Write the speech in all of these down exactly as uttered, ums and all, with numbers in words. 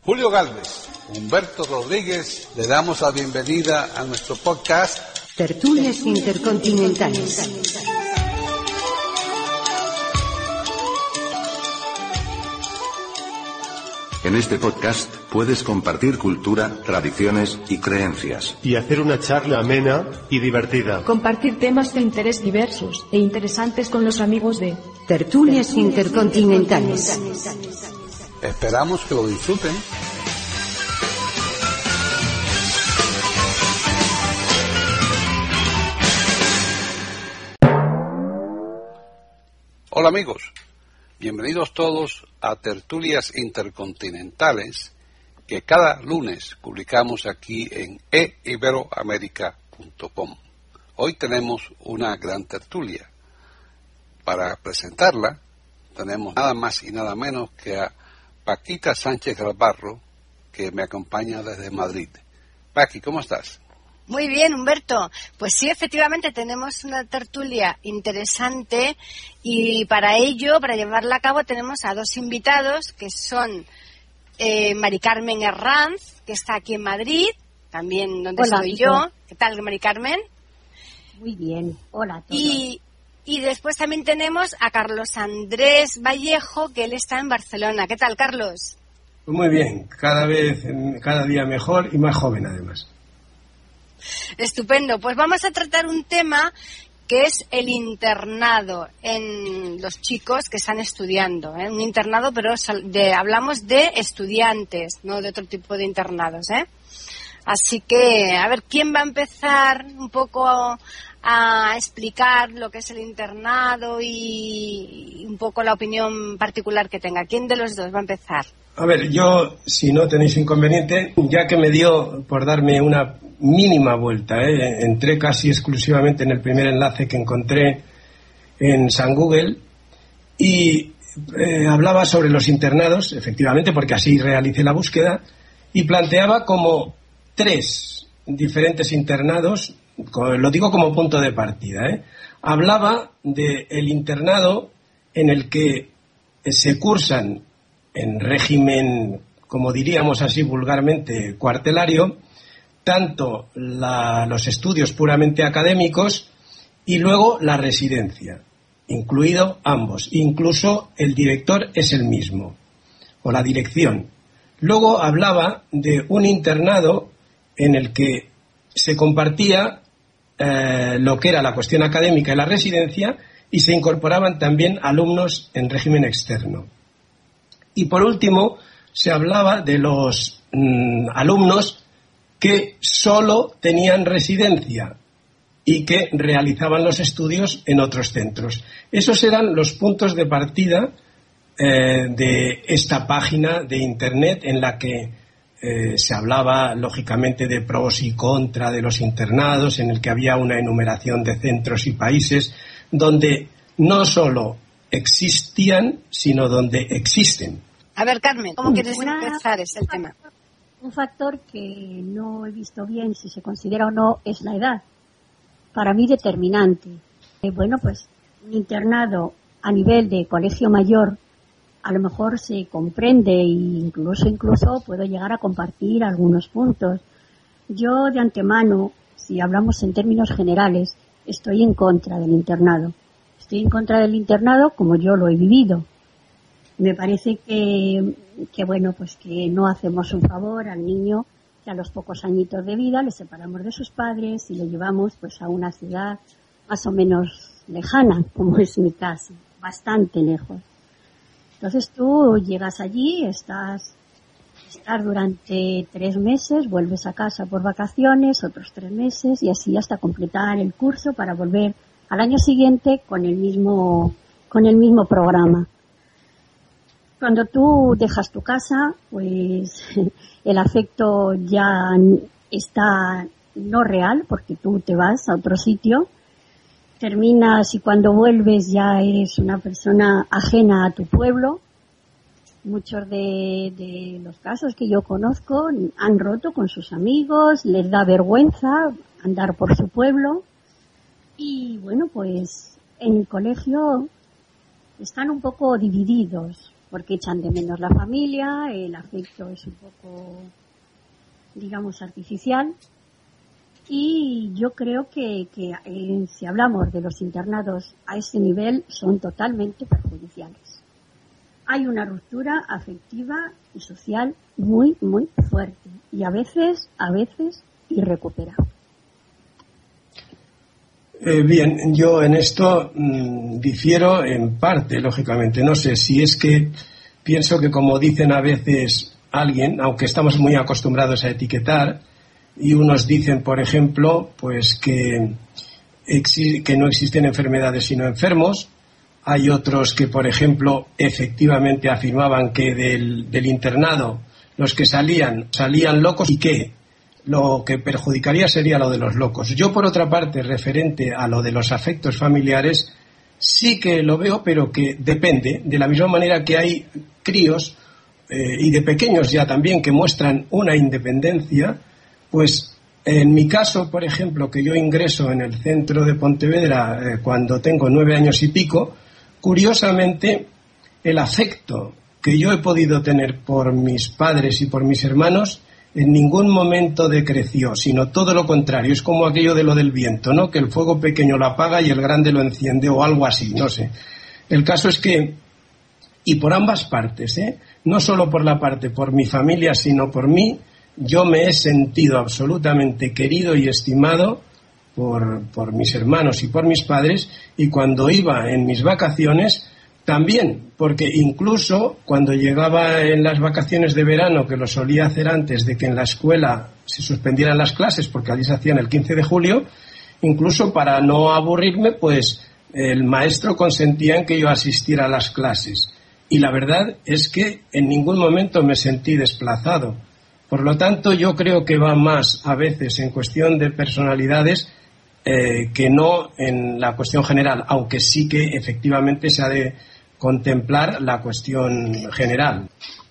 Julio Gálvez, Humberto Rodríguez, le damos la bienvenida a nuestro podcast Tertulias Intercontinentales. En este podcast puedes compartir cultura, tradiciones y creencias. Y hacer una charla amena y divertida. Compartir temas de interés diversos e interesantes con los amigos de Tertulias Intercontinentales. Esperamos que lo disfruten. Hola amigos, bienvenidos todos a Tertulias Intercontinentales que cada lunes publicamos aquí en e iberoamerica punto com. Hoy tenemos una gran tertulia. Para presentarla tenemos nada más y nada menos que a Paquita Sánchez Galvarro, que me acompaña desde Madrid. Paqui, ¿cómo estás? Muy bien, Humberto. Pues sí, efectivamente tenemos una tertulia interesante y para ello, para llevarla a cabo, tenemos a dos invitados que son eh, Mari Carmen Herranz, que está aquí en Madrid, también donde Hola, estoy yo. ¿Qué tal, Mari Carmen? Muy bien. Hola a todos. Y, y después también tenemos a Carlos Andrés Vallejo, que él está en Barcelona. ¿Qué tal, Carlos? Muy bien, cada vez, cada día mejor y más joven además. Estupendo, pues vamos a tratar un tema que es el internado en los chicos que están estudiando, ¿eh? Un internado, pero de, hablamos de estudiantes, no de otro tipo de internados, ¿eh? Así que, a ver, ¿quién va a empezar un poco a, a explicar lo que es el internado y, y un poco la opinión particular que tenga? ¿Quién de los dos va a empezar? A ver, yo, si no tenéis inconveniente, ya que me dio por darme una mínima vuelta, ¿eh? Entré casi exclusivamente en el primer enlace que encontré en San Google y eh, hablaba sobre los internados, efectivamente, porque así realicé la búsqueda, y planteaba como tres diferentes internados, lo digo como punto de partida, ¿eh? Hablaba del internado en el que se cursan en régimen, como diríamos así vulgarmente, cuartelario, tanto la, los estudios puramente académicos y luego la residencia, incluido ambos. Incluso el director es el mismo, o la dirección. Luego hablaba de un internado en el que se compartía eh, lo que era la cuestión académica y la residencia y se incorporaban también alumnos en régimen externo. Y por último, se hablaba de los mm, alumnos que solo tenían residencia y que realizaban los estudios en otros centros. Esos eran los puntos de partida eh, de esta página de Internet en la que eh, se hablaba, lógicamente, de pros y contra de los internados, en el que había una enumeración de centros y países donde no solo existían, sino donde existen. A ver, Carmen, ¿cómo quieres Una, empezar ese tema? Un factor que no he visto bien si se considera o no es la edad. Para mí determinante. Eh, bueno, pues un internado a nivel de colegio mayor a lo mejor se comprende e incluso, incluso puedo llegar a compartir algunos puntos. Yo de antemano, si hablamos en términos generales, estoy en contra del internado. Estoy en contra del internado como yo lo he vivido. Me parece que, que, bueno, pues que no hacemos un favor al niño que a los pocos añitos de vida le separamos de sus padres y le llevamos pues a una ciudad más o menos lejana, como es mi caso, bastante lejos. Entonces tú llegas allí, estás, estás durante tres meses, vuelves a casa por vacaciones, otros tres meses y así hasta completar el curso para volver al año siguiente con el mismo, con el mismo programa. Cuando tú dejas tu casa, pues el afecto ya está no real, porque tú te vas a otro sitio, terminas y cuando vuelves ya eres una persona ajena a tu pueblo. Muchos de, de los casos que yo conozco han roto con sus amigos, les da vergüenza andar por su pueblo y bueno, pues en el colegio están un poco divididos. porque echan de menos la familia, el afecto es un poco, digamos, artificial. Y yo creo que, que eh, si hablamos de los internados a ese nivel, son totalmente perjudiciales. Hay una ruptura afectiva y social muy, muy fuerte y a veces, a veces irrecuperable. Eh, bien, yo en esto mmm, difiero en parte, lógicamente. No sé si es que pienso que, como dicen a veces alguien, aunque estamos muy acostumbrados a etiquetar, y unos dicen, por ejemplo, pues que, exi- que no existen enfermedades sino enfermos. Hay otros que, por ejemplo, efectivamente afirmaban que del, del internado los que salían, salían locos y que lo que perjudicaría sería lo de los locos. Yo, por otra parte, referente a lo de los afectos familiares, sí que lo veo, pero que depende, de la misma manera que hay críos eh, y de pequeños ya también que muestran una independencia, pues en mi caso, por ejemplo, que yo ingreso en el centro de Pontevedra eh, cuando tengo nueve años y pico, curiosamente el afecto que yo he podido tener por mis padres y por mis hermanos en ningún momento decreció, sino todo lo contrario. Es como aquello de lo del viento, ¿no? Que el fuego pequeño lo apaga y el grande lo enciende, o algo así, no sé. El caso es que, y por ambas partes, ¿eh? No solo por la parte, por mi familia, sino por mí, yo me he sentido absolutamente querido y estimado por, por mis hermanos y por mis padres, y cuando iba en mis vacaciones también, porque incluso cuando llegaba en las vacaciones de verano, que lo solía hacer antes de que en la escuela se suspendieran las clases, porque allí se hacían el quince de julio, incluso para no aburrirme, pues el maestro consentía en que yo asistiera a las clases. Y la verdad es que en ningún momento me sentí desplazado. Por lo tanto, yo creo que va más a veces en cuestión de personalidades eh, que no en la cuestión general, aunque sí que efectivamente se ha de contemplar la cuestión general.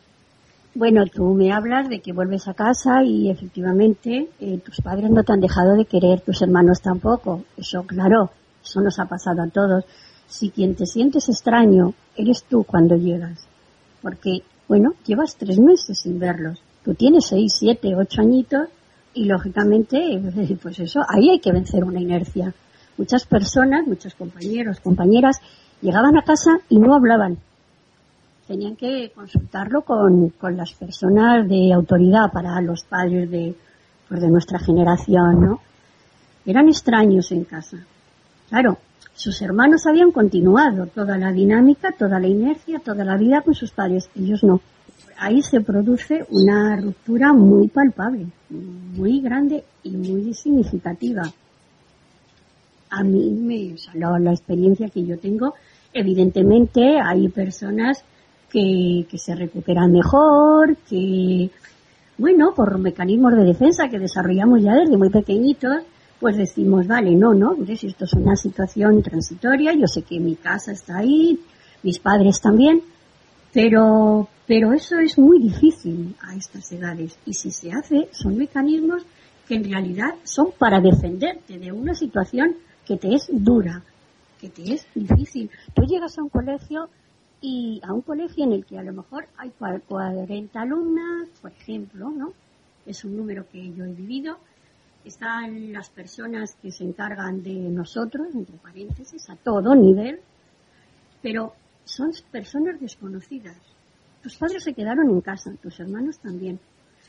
Bueno, tú me hablas de que vuelves a casa y efectivamente eh, tus padres no te han dejado de querer, tus hermanos tampoco. Eso, claro, eso nos ha pasado a todos. Si quien te sientes extraño eres tú cuando llegas, porque, bueno, llevas tres meses sin verlos. Tú tienes seis, siete, ocho añitos y, lógicamente, pues eso, ahí hay que vencer una inercia. Muchas personas, muchos compañeros, compañeras, llegaban a casa y no hablaban. Tenían que consultarlo con, con las personas de autoridad para los padres de, pues de nuestra generación, ¿no? Eran extraños en casa. Claro, sus hermanos habían continuado toda la dinámica, toda la inercia, toda la vida con sus padres. Ellos no. Ahí se produce una ruptura muy palpable, muy grande y muy significativa. A mí, me, o sea, la, la experiencia que yo tengo, evidentemente hay personas que, que se recuperan mejor, que, bueno, por mecanismos de defensa que desarrollamos ya desde muy pequeñitos, pues decimos, vale, no, no, si esto es una situación transitoria, yo sé que mi casa está ahí, mis padres también, pero, pero eso es muy difícil a estas edades, y si se hace, son mecanismos que en realidad son para defenderte de una situación que te es dura, que te es difícil. Tú llegas a un colegio y a un colegio en el que a lo mejor hay cuarenta alumnas, por ejemplo, ¿no? Es un número que yo he vivido. Están las personas que se encargan de nosotros, entre paréntesis, a todo nivel, pero son personas desconocidas. Tus padres se quedaron en casa, tus hermanos también.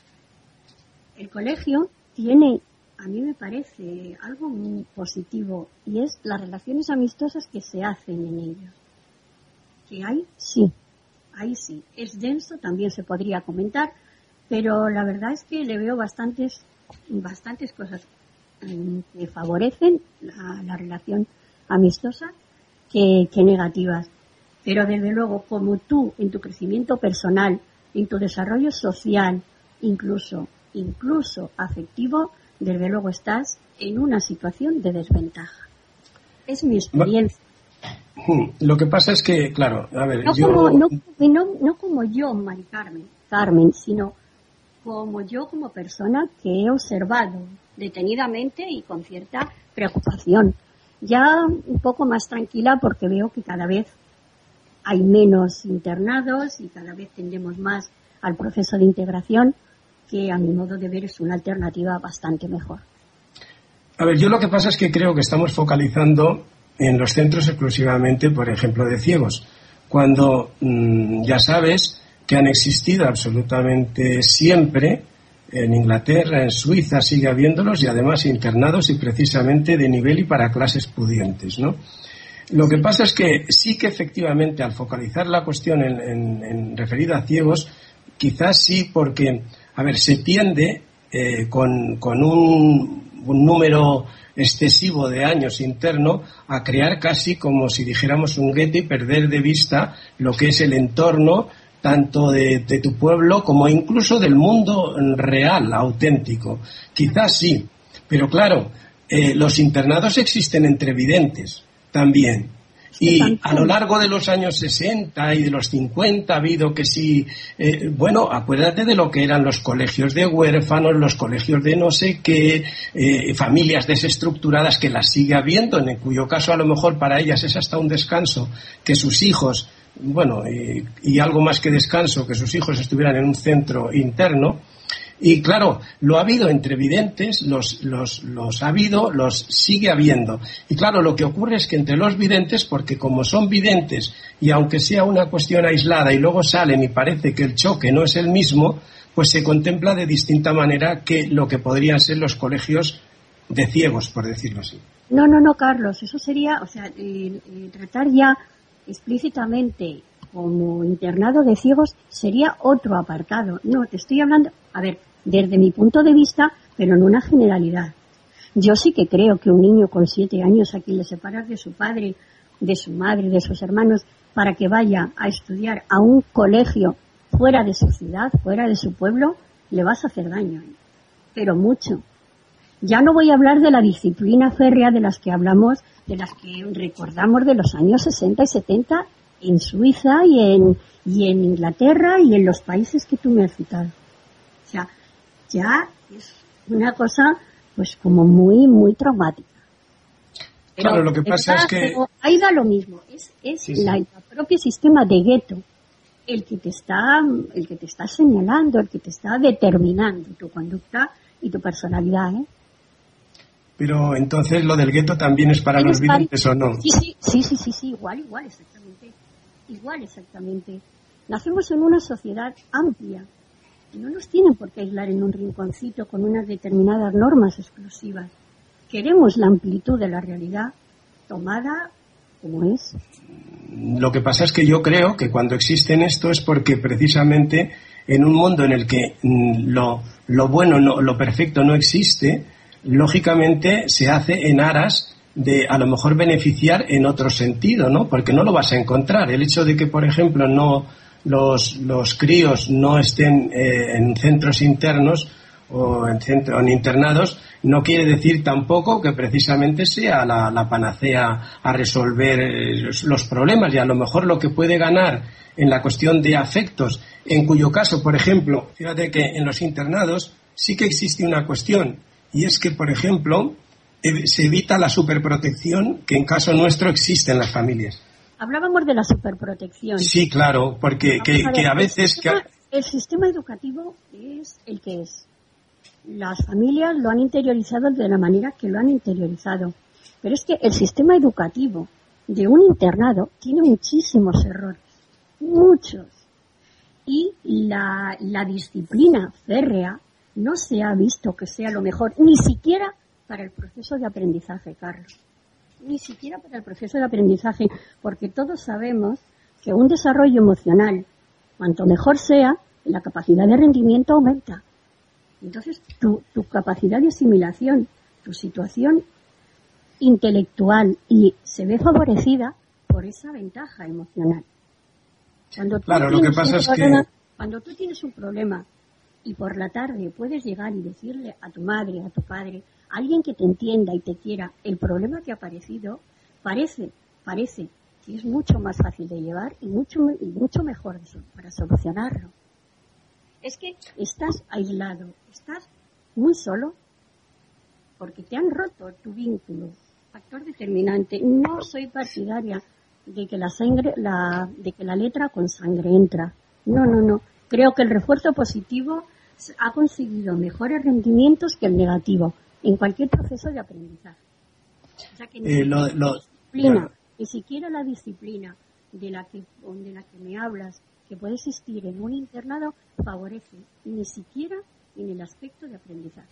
El colegio tiene, a mí me parece, algo muy positivo, y es las relaciones amistosas que se hacen en ellos. Que hay, sí, hay sí. Es denso, también se podría comentar, pero la verdad es que le veo bastantes, bastantes cosas que favorecen la, la relación amistosa que, que negativas. Pero desde luego, como tú, en tu crecimiento personal, en tu desarrollo social, incluso, incluso afectivo, desde luego estás en una situación de desventaja. Es mi experiencia. Lo que pasa es que, claro, a ver, no yo... Como, no, no, no como yo, Mari Carmen, Carmen, sino como yo como persona que he observado detenidamente y con cierta preocupación. Ya un poco más tranquila porque veo que cada vez hay menos internados y cada vez tendemos más al proceso de integración, que a mi modo de ver es una alternativa bastante mejor. A ver, yo lo que pasa es que creo que estamos focalizando en los centros exclusivamente, por ejemplo, de ciegos, cuando mmm, ya sabes que han existido absolutamente siempre. En Inglaterra, en Suiza sigue habiéndolos, y además internados y precisamente de nivel y para clases pudientes, ¿no? Lo que pasa es que sí que efectivamente al focalizar la cuestión en, en, en referida a ciegos, quizás sí porque, a ver, se tiende eh, con, con un, un número excesivo de años interno a crear casi como si dijéramos un gueto y perder de vista lo que es el entorno tanto de, de tu pueblo como incluso del mundo real, auténtico. Quizás sí, pero claro, eh, los internados existen entre videntes también. Y a lo largo de los años sesenta y de los cincuenta ha habido que sí, eh, bueno, acuérdate de lo que eran los colegios de huérfanos, los colegios de no sé qué, eh, familias desestructuradas que las sigue habiendo, en cuyo caso a lo mejor para ellas es hasta un descanso que sus hijos, bueno, y, y algo más que descanso, que sus hijos estuvieran en un centro interno. Y claro, lo ha habido entre videntes, los, los, los ha habido, los sigue habiendo. Y claro, lo que ocurre es que entre los videntes, porque como son videntes, y aunque sea una cuestión aislada y luego salen y parece que el choque no es el mismo, pues se contempla de distinta manera que lo que podrían ser los colegios de ciegos, por decirlo así. No, no, no, Carlos, eso sería, o sea, eh, eh, tratar ya explícitamente como internado de ciegos sería otro apartado. No, te estoy hablando, a ver, desde mi punto de vista, pero en una generalidad. Yo sí que creo que un niño con siete años a quien le separas de su padre, de su madre, de sus hermanos, para que vaya a estudiar a un colegio fuera de su ciudad, fuera de su pueblo, le vas a hacer daño, pero mucho. Ya no voy a hablar de la disciplina férrea de las que hablamos, de las que recordamos de los años sesenta y setenta en Suiza y en, y en Inglaterra y en los países que tú me has citado. O sea, ya es una cosa pues como muy, muy traumática. Pero claro, lo que pasa está, es que... ahí da lo mismo, es, es sí, sí. La, el propio sistema de gueto el que te está, el que te está señalando, el que te está determinando tu conducta y tu personalidad, ¿eh? Pero entonces lo del gueto también es para los videntes, ¿o no? Sí, sí, sí, sí, sí, sí, igual, igual, exactamente. Igual, exactamente. Nacemos en una sociedad amplia. Y no nos tienen por qué aislar en un rinconcito con unas determinadas normas exclusivas. Queremos la amplitud de la realidad tomada como es. Lo que pasa es que yo creo que cuando existen esto es porque precisamente en un mundo en el que lo, lo bueno, no, lo perfecto no existe, lógicamente se hace en aras de a lo mejor beneficiar en otro sentido, ¿no? Porque no lo vas a encontrar. El hecho de que, por ejemplo, no los, los críos no estén eh, en centros internos o en, centro, en internados no quiere decir tampoco que precisamente sea la, la panacea a resolver eh, los, los problemas, y a lo mejor lo que puede ganar en la cuestión de afectos, en cuyo caso, por ejemplo, fíjate que en los internados sí que existe una cuestión, y es que, por ejemplo, se evita la superprotección que en caso nuestro existe en las familias. Hablábamos de la superprotección. Sí, claro, porque que, a, ver, que a veces... El sistema, que... el sistema educativo es el que es. Las familias lo han interiorizado de la manera que lo han interiorizado. Pero es que el sistema educativo de un internado tiene muchísimos errores. Muchos. Y la, la disciplina férrea no se ha visto que sea lo mejor, ni siquiera para el proceso de aprendizaje, Carlos. Ni siquiera para el proceso de aprendizaje, porque todos sabemos que un desarrollo emocional, cuanto mejor sea, la capacidad de rendimiento aumenta. Entonces, tu, tu capacidad de asimilación, tu situación intelectual, y se ve favorecida por esa ventaja emocional. Cuando tú claro, lo que pasa es problema, que... Cuando tú tienes un problema y por la tarde puedes llegar y decirle a tu madre, a tu padre, a alguien que te entienda y te quiera, el problema que ha aparecido, parece, parece que es mucho más fácil de llevar y mucho, y mucho mejor para solucionarlo. Es que estás aislado, estás muy solo, porque te han roto tu vínculo. Factor determinante. No soy partidaria de que la sangre, la, de que la letra con sangre entra. No, no, no. Creo que el refuerzo positivo ha conseguido mejores rendimientos que el negativo en cualquier proceso de aprendizaje. O sea que ni Eh, lo- lo- disciplina, claro. ni siquiera la disciplina de la que de la que me hablas, que puede existir en un internado, favorece ni siquiera en el aspecto de aprendizaje.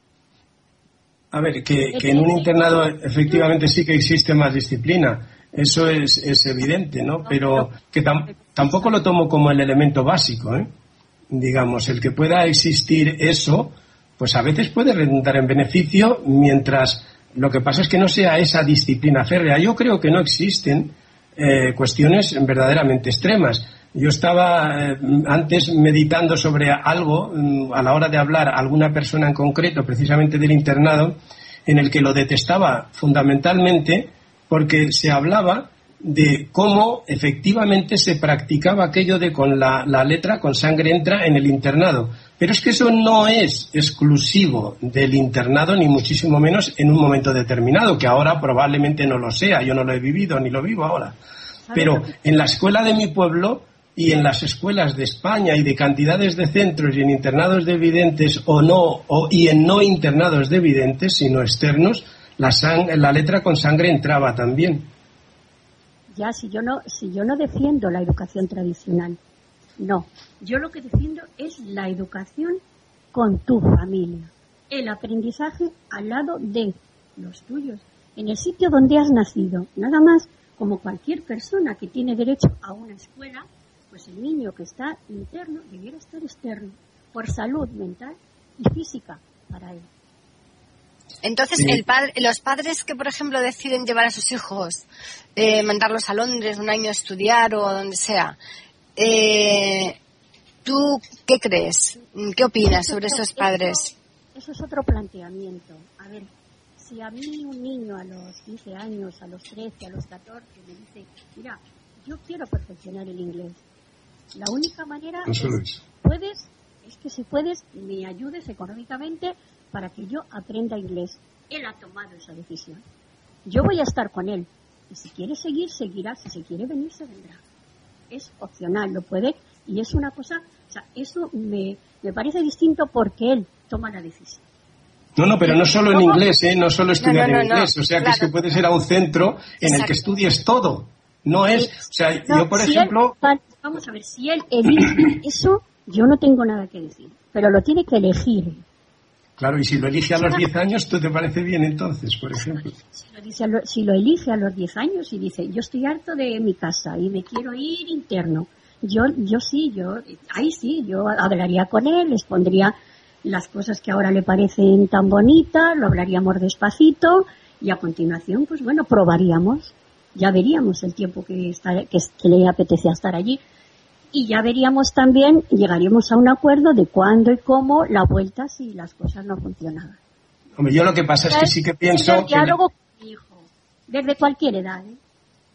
A ver, que, que en un internado efectivamente sí que existe más disciplina, eso es, es evidente, ¿no? Pero que tam- tampoco lo tomo como el elemento básico, ¿eh? Digamos, el que pueda existir eso, pues a veces puede redundar en beneficio, mientras lo que pasa es que no sea esa disciplina férrea. Yo creo que no existen eh, cuestiones verdaderamente extremas. Yo estaba eh, antes meditando sobre algo, mm, a la hora de hablar a alguna persona en concreto, precisamente del internado, en el que lo detestaba fundamentalmente porque se hablaba de cómo efectivamente se practicaba aquello de con la, la letra, con sangre entra en el internado. Pero es que eso no es exclusivo del internado, ni muchísimo menos en un momento determinado, que ahora probablemente no lo sea. Yo no lo he vivido, ni lo vivo ahora. Pero en la escuela de mi pueblo y en las escuelas de España y de cantidades de centros y en internados de videntes o no, o, y en no internados de videntes, sino externos, la, sang- la letra con sangre entraba también. Ya, si yo no, si yo no defiendo la educación tradicional, no. Yo lo que defiendo es la educación con tu familia, el aprendizaje al lado de los tuyos, en el sitio donde has nacido, nada más. Como cualquier persona que tiene derecho a una escuela, pues el niño que está interno debiera estar externo, por salud mental y física para él. Entonces, Sí. el padre, los padres que, por ejemplo, deciden llevar a sus hijos, eh, mandarlos a Londres un año a estudiar o a donde sea, eh, ¿tú qué crees? ¿Qué opinas sobre Eso- esos padres? Eso, eso es otro planteamiento. A ver, si a mí un niño a los quince años, a los trece, a los catorce, me dice, mira, yo quiero perfeccionar el inglés, la única manera No solo es, eso. puedes, es que si puedes, me ayudes económicamente para que yo aprenda inglés. Él ha tomado esa decisión. Yo voy a estar con él. Y si quiere seguir, seguirá. Si se quiere venir, se vendrá. Es opcional, lo puede. Y es una cosa, o sea, eso me, me parece distinto porque él toma la decisión. No, no, pero no solo en ¿Cómo? inglés, ¿eh? No solo estudiar No, no, en no, inglés. O sea, que es que claro. puedes ir a un centro en el Exacto. que estudies todo. No es, o sea, No, yo por si ejemplo... él- vamos a ver, si él elige eso, yo no tengo nada que decir. Pero lo tiene que elegir. Claro, y si lo elige a los diez años, ¿tú te parece bien entonces, por ejemplo? Si lo, dice a lo- si lo elige a los diez años y dice, yo estoy harto de mi casa y me quiero ir interno, yo yo sí, yo ahí sí, yo hablaría con él, les pondría las cosas que ahora le parecen tan bonitas, lo hablaríamos despacito y a continuación, pues bueno, probaríamos, ya veríamos el tiempo que, está, que, que le apetecía estar allí. Y ya veríamos también, llegaríamos a un acuerdo de cuándo y cómo la vuelta si las cosas no funcionaban. Hombre, yo lo que pasa es que sí que pienso... El que- diálogo con mi hijo, desde cualquier edad, ¿eh?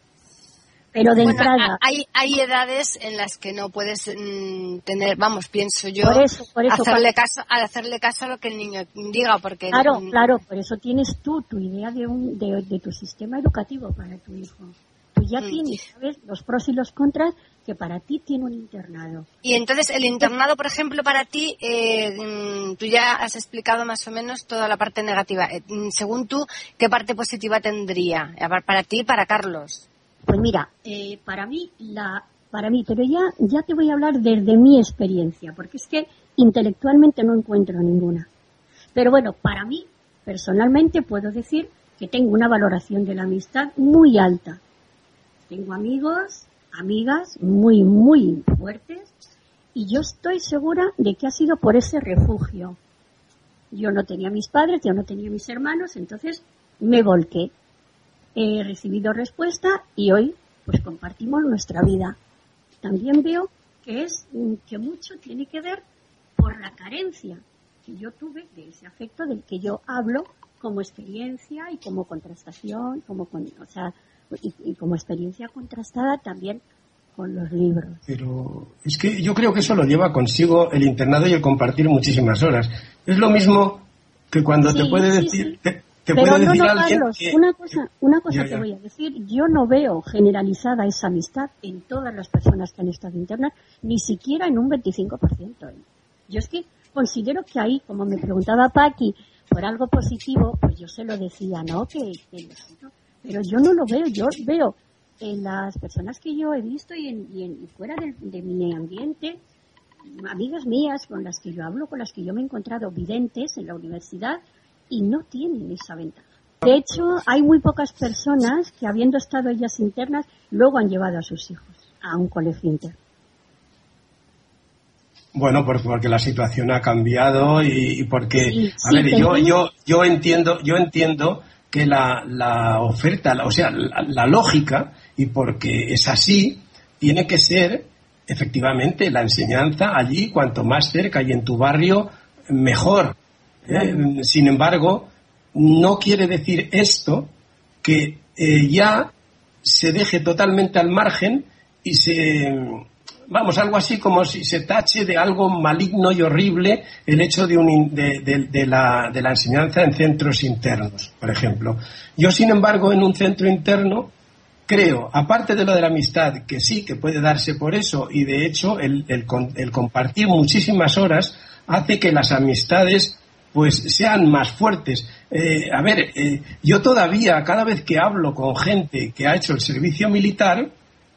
Pero de Bueno, entrada, a- hay, hay edades en las que no puedes mm, tener, vamos, pienso yo, Por eso, por eso, hacerle, pa- caso, a hacerle caso a lo que el niño diga, porque... claro, mm, claro, por eso tienes tú tu idea de, un, de, de tu sistema educativo para tu hijo. Tú ya Mm. tienes, ¿sabes?, los pros y los contras que para ti tiene un internado. Y entonces el internado, por ejemplo, para ti, eh, mm, tú ya has explicado más o menos toda la parte negativa. Eh, mm, según tú, ¿qué parte positiva tendría eh, para ti y para Carlos? Pues mira, eh, para mí, la, para mí, pero ya, ya te voy a hablar desde mi experiencia, porque es que intelectualmente no encuentro ninguna. Pero bueno, para mí, personalmente, puedo decir que tengo una valoración de la amistad muy alta. Tengo amigos, amigas muy, muy fuertes, y yo estoy segura de que ha sido por ese refugio. Yo no tenía mis padres, yo no tenía mis hermanos, entonces me volqué. He recibido respuesta y hoy pues compartimos nuestra vida. También veo que es que mucho tiene que ver por la carencia que yo tuve de ese afecto del que yo hablo como experiencia y como contrastación, como con, o sea, y, y como experiencia contrastada también con los libros. Pero es que yo creo que eso lo lleva consigo el internado y el compartir muchísimas horas. Es lo mismo que cuando Sí, te puede sí, decir... sí. Te, te Pero puede no, decir no, alguien Carlos, que... una cosa, una cosa Ya, te ya. voy a decir. Yo no veo generalizada esa amistad en todas las personas que han estado internas, ni siquiera en un veinticinco por ciento. ¿eh? Yo es que considero que ahí, como me preguntaba Paqui, por algo positivo, pues yo se lo decía, ¿no? Que, que pero yo no lo veo. Yo veo en las personas que yo he visto y, en, y, en, y fuera de, de mi ambiente, amigas mías con las que yo hablo, con las que yo me he encontrado videntes en la universidad, y no tienen esa ventaja. De hecho, hay muy pocas personas que, habiendo estado ellas internas, luego han llevado a sus hijos a un colegio interno. Bueno, pues porque la situación ha cambiado y, y porque, Sí, a sí, ver, yo, pero- yo, yo entiendo, yo entiendo que la, la oferta, la- o sea, la, la lógica, y porque es así, tiene que ser efectivamente la enseñanza allí, cuanto más cerca y en tu barrio, mejor. ¿eh? Sin embargo, no quiere decir esto que eh, ya se deje totalmente al margen y se, vamos, algo así como si se tache de algo maligno y horrible el hecho de, un, in- de, de- de la, de la enseñanza en centros internos, por ejemplo. Yo, sin embargo, en un centro interno creo, aparte de lo de la amistad, que sí, que puede darse por eso, y de hecho el, el, con- el compartir muchísimas horas hace que las amistades pues sean más fuertes. Eh, a ver, eh, yo todavía, cada vez que hablo con gente que ha hecho el servicio militar,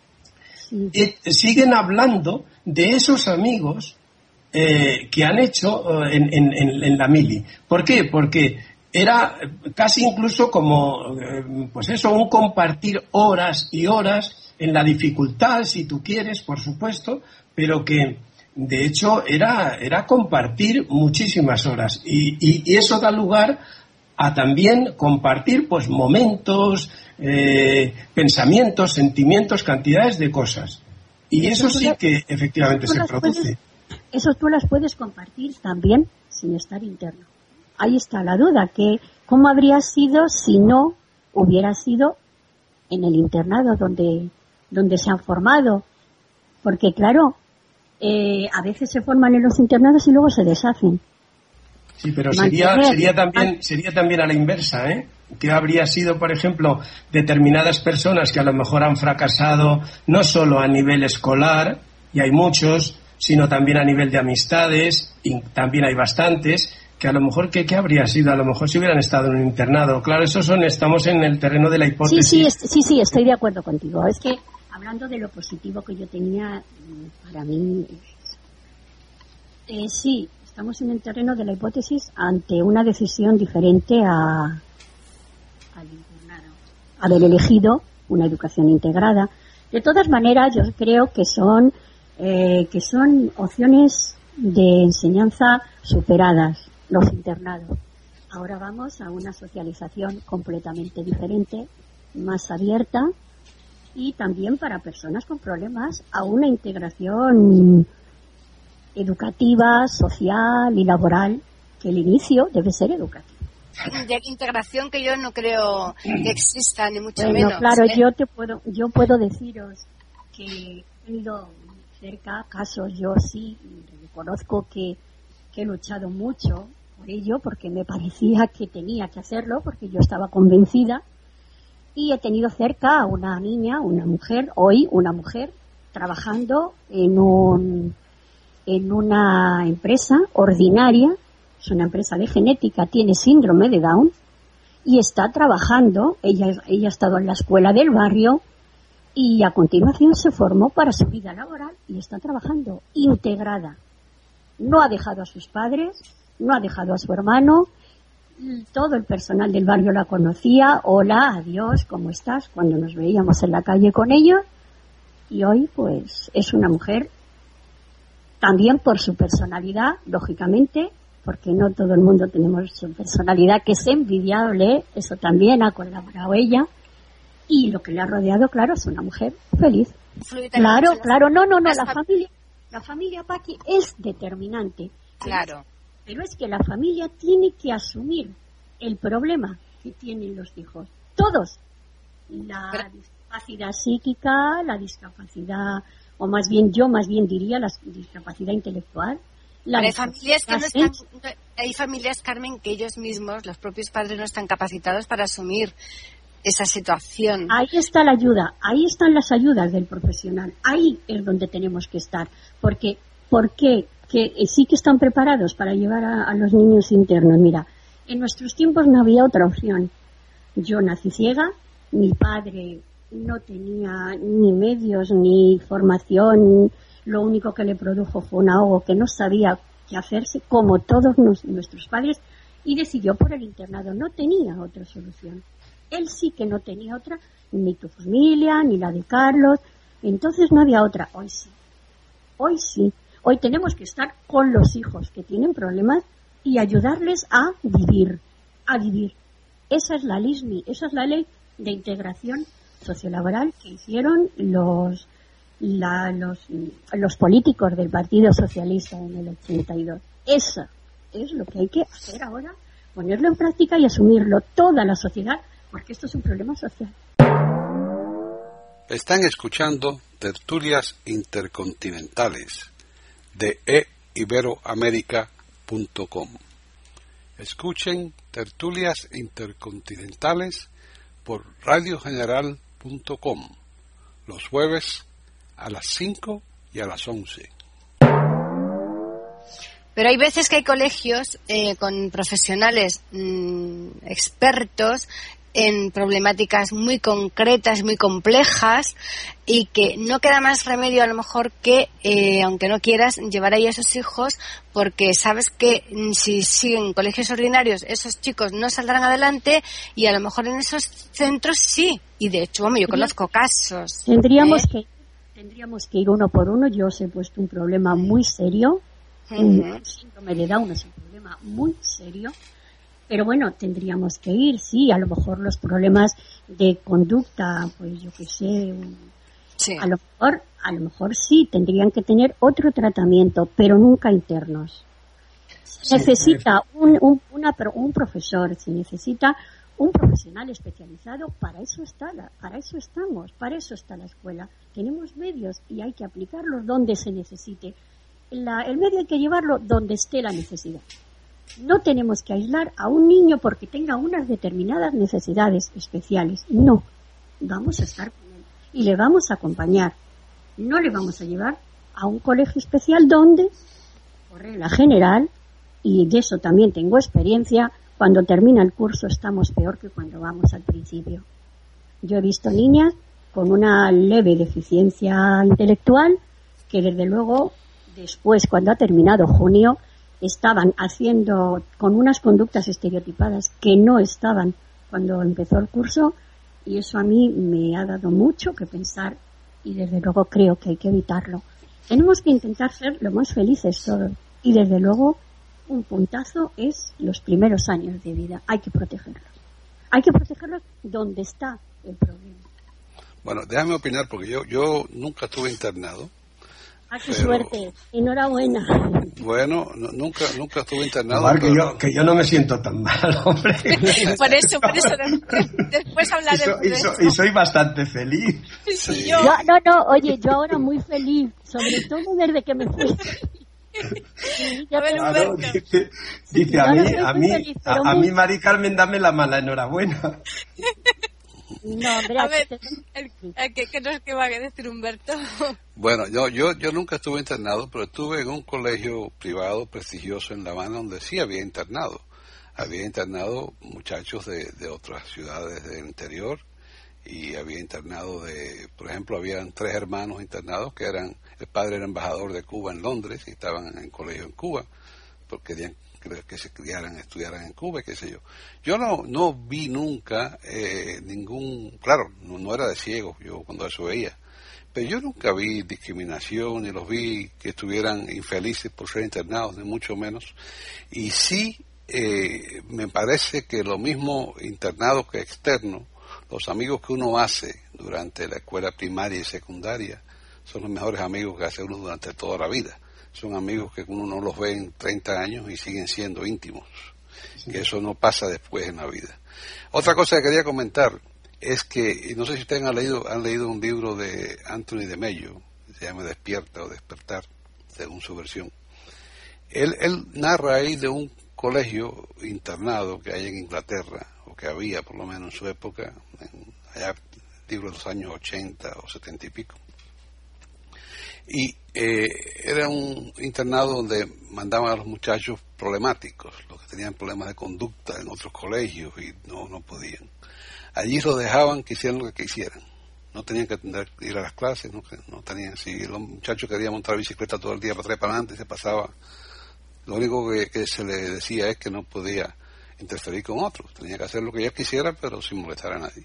Sí. eh, siguen hablando de esos amigos eh, que han hecho eh, en, en- en- en la mili. ¿Por qué? Porque era casi incluso como, eh, pues eso, un compartir horas y horas en la dificultad, si tú quieres, por supuesto, pero que de hecho era, era compartir muchísimas horas. Y, y- y eso da lugar a también compartir pues momentos, eh, pensamientos, sentimientos, cantidades de cosas. Y eso Eso tú sí le- que efectivamente tú se las produce. puedes- Eso tú las puedes compartir también sin estar interno. Ahí está la duda, que cómo habría sido si no hubiera sido en el internado donde, donde se han formado. Porque claro, eh, a veces se forman en los internados y luego se deshacen. Sí, pero sería, Mantener- sería también, sería también a la inversa, ¿eh? Que habría sido, por ejemplo, determinadas personas que a lo mejor han fracasado no solo a nivel escolar, y hay muchos, sino también a nivel de amistades, y también hay bastantes, que a lo mejor, ¿qué, qué habría sido? A lo mejor si hubieran estado en un internado. Claro, eso son, estamos en el terreno de la Sí, hipótesis. sí, es- sí, sí, estoy de acuerdo contigo. Es que hablando de lo positivo que yo tenía, mm, para mí, eh, sí, estamos en el terreno de la hipótesis ante una decisión diferente a, al internado. Haber elegido una educación integrada. De todas maneras, yo creo que son, eh, que son opciones de enseñanza superadas, los internados. Ahora vamos a una socialización completamente diferente, más abierta, y también para personas con problemas a una integración educativa, social y laboral, que el inicio debe ser educativo. De integración que yo no creo que exista, ni mucho Bueno, menos. claro, ¿eh? yo te puedo, yo puedo deciros que he tenido cerca casos, yo sí reconozco que, que he luchado mucho por ello, porque me parecía que tenía que hacerlo, porque yo estaba convencida, y he tenido cerca a una niña, una mujer, hoy una mujer, trabajando en un, en una empresa ordinaria, es una empresa de genética, tiene síndrome de Down, y está trabajando, ella, ella ha estado en la escuela del barrio, y a continuación se formó para su vida laboral, y está trabajando integrada. No ha dejado a sus padres, no ha dejado a su hermano, todo el personal del barrio la conocía, hola, adiós, ¿cómo estás? Cuando nos veíamos en la calle con ella, y hoy pues es una mujer, también por su personalidad, lógicamente, porque no todo el mundo tenemos su personalidad, que es envidiable, eso también ha colaborado ella, y lo que le ha rodeado, claro, es una mujer feliz. Influye también Claro, mucho claro, no, no, no, las la fam- familia, la familia Paqui es determinante. Claro. Pero es que la familia tiene que asumir el problema que tienen los hijos. Todos. La Pero- discapacidad psíquica, la discapacidad, o más bien yo más bien diría la discapacidad intelectual, La hay familias que no base, están, hay familias, Carmen, que ellos mismos, los propios padres, no están capacitados para asumir esa situación. Ahí está la ayuda, ahí están las ayudas del profesional, ahí es donde tenemos que estar, porque ¿por qué? Que sí que están preparados para llevar a, a los niños internos. Mira, en nuestros tiempos no había otra opción. Yo nací ciega, mi padre no tenía ni medios ni formación, lo único que le produjo fue un ahogo que no sabía qué hacerse, como todos nos, nuestros padres, y decidió por el internado, no tenía otra solución. Él sí que no tenía otra, ni tu familia, ni la de Carlos, entonces no había otra. Hoy sí, hoy sí. Hoy tenemos que estar con los hijos que tienen problemas y ayudarles a vivir, a vivir. Esa es la L I S M I, esa es la ley de integración sociolaboral que hicieron los, la, los, los políticos del Partido Socialista en el ochenta y dos. Eso es lo que hay que hacer ahora, ponerlo en práctica y asumirlo toda la sociedad, porque esto es un problema social. Están escuchando Tertulias Intercontinentales de e iberoamerica punto com. Escuchen Tertulias Intercontinentales por radio general punto com los jueves a las cinco y a las once. Pero hay veces que hay colegios eh, con profesionales mmm, expertos en problemáticas muy concretas, muy complejas, y que no queda más remedio a lo mejor que, eh, aunque no quieras, llevar ahí a esos hijos, porque sabes que si siguen colegios ordinarios esos chicos no saldrán adelante, y a lo mejor en esos centros sí. Y de hecho, bueno, yo conozco casos. Tendríamos ¿eh? que tendríamos que ir uno por uno. Yo os he puesto un problema muy serio. Uh-huh. Un síndrome de Down es un problema muy serio. Pero bueno, tendríamos que ir, sí, a lo mejor los problemas de conducta, pues yo qué sé, sí. a lo mejor, a lo mejor sí, tendrían que tener otro tratamiento, pero nunca internos. Se sí, necesita un, un, una, un profesor, se necesita un profesional especializado, para eso está, la, para eso estamos, para eso está la escuela. Tenemos medios y hay que aplicarlos donde se necesite. La, el medio hay que llevarlo donde esté la necesidad. No tenemos que aislar a un niño porque tenga unas determinadas necesidades especiales. No, vamos a estar con él y le vamos a acompañar. No le vamos a llevar a un colegio especial donde, por regla general, y de eso también tengo experiencia, cuando termina el curso estamos peor que cuando vamos al principio. Yo he visto niñas con una leve deficiencia intelectual que desde luego después, cuando ha terminado junio, estaban haciendo con unas conductas estereotipadas que no estaban cuando empezó el curso, y eso a mí me ha dado mucho que pensar y desde luego creo que hay que evitarlo. Tenemos que intentar ser lo más felices todos y desde luego un puntazo es los primeros años de vida. Hay que protegerlos. Hay que protegerlos donde está el problema. Bueno, déjame opinar porque yo, yo nunca estuve internado. ¡Ah, qué pero, suerte! Enhorabuena. Bueno, no, nunca nunca estuve internado. Igual que, pero... yo, que yo no me siento tan mal, hombre. Por eso, por eso, después hablaremos y, so, y, so, y soy bastante feliz. Sí. Yo, no, no, oye, yo ahora muy feliz, sobre todo desde que me fui. Claro, dice, dice a mí, a mí, feliz, a, a mí, Mari Carmen, dame la mala enhorabuena. No, hombre, a ver, el, el, ¿qué, qué nos que va a decir Humberto? Bueno, yo, yo, yo nunca estuve internado, pero estuve en un colegio privado prestigioso en La Habana donde sí había internado. Había internado muchachos de, de otras ciudades del interior y había internado de, por ejemplo, habían tres hermanos internados que eran, el padre era embajador de Cuba en Londres y estaban en el colegio en Cuba porque querían que se criaran, estudiaran en Cuba, qué sé yo. Yo no no vi nunca eh, ningún, claro, no, no era de ciego yo cuando eso veía, pero yo nunca vi discriminación, ni los vi que estuvieran infelices por ser internados, ni mucho menos. Y sí, eh, me parece que lo mismo internado que externo, los amigos que uno hace durante la escuela primaria y secundaria, son los mejores amigos que hace uno durante toda la vida. Son amigos que uno no los ve en treinta años y siguen siendo íntimos. Sí. Que eso no pasa después en la vida. Otra cosa que quería comentar es que, no sé si ustedes han leído, han leído un libro de Anthony de Mello, se llama Despierta o Despertar, según su versión. Él, él narra ahí de un colegio internado que hay en Inglaterra, o que había por lo menos en su época, en, allá libros de los años ochenta o setenta y pico. Y eh, era un internado donde mandaban a los muchachos problemáticos, los que tenían problemas de conducta en otros colegios y no, no podían. Allí los dejaban que hicieran lo que quisieran. No tenían que tener, ir a las clases, no, no tenían, si los muchachos querían montar bicicleta todo el día para atrás y para adelante, se pasaba. Lo único que, que se le decía es que no podía interferir con otros, tenía que hacer lo que ella quisiera, pero sin molestar a nadie.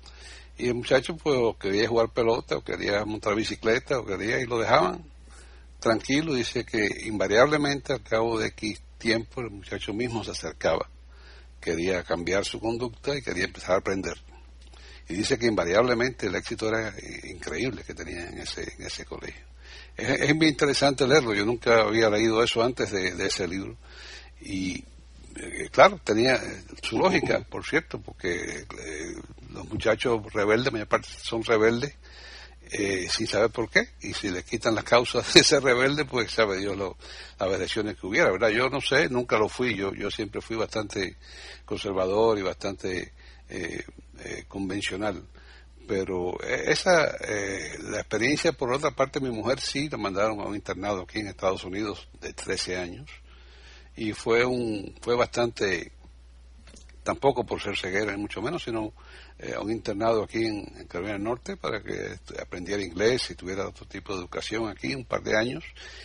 Y el muchacho pues o quería jugar pelota, o quería montar bicicleta, o quería, y lo dejaban tranquilo. Dice que invariablemente al cabo de X tiempo el muchacho mismo se acercaba, quería cambiar su conducta y quería empezar a aprender. Y dice que invariablemente el éxito era increíble que tenía en ese, en ese colegio. Es, es muy interesante leerlo, yo nunca había leído eso antes de, de ese libro. Y eh, claro, tenía su lógica, por cierto, porque eh, los muchachos rebeldes, mayor parte son rebeldes, eh, sin saber por qué, y si les quitan las causas de ser rebelde, pues sabe Dios lo, las variaciones que hubiera, ¿verdad? Yo no sé, nunca lo fui, yo, yo siempre fui bastante conservador y bastante eh, eh, convencional, pero esa, eh, la experiencia, por otra parte, mi mujer sí la mandaron a un internado aquí en Estados Unidos de trece años, y fue un, fue bastante, tampoco por ser ceguera, ni mucho menos, sino eh, un internado aquí en, en Carolina del Norte para que aprendiera inglés y tuviera otro tipo de educación aquí, un par de años,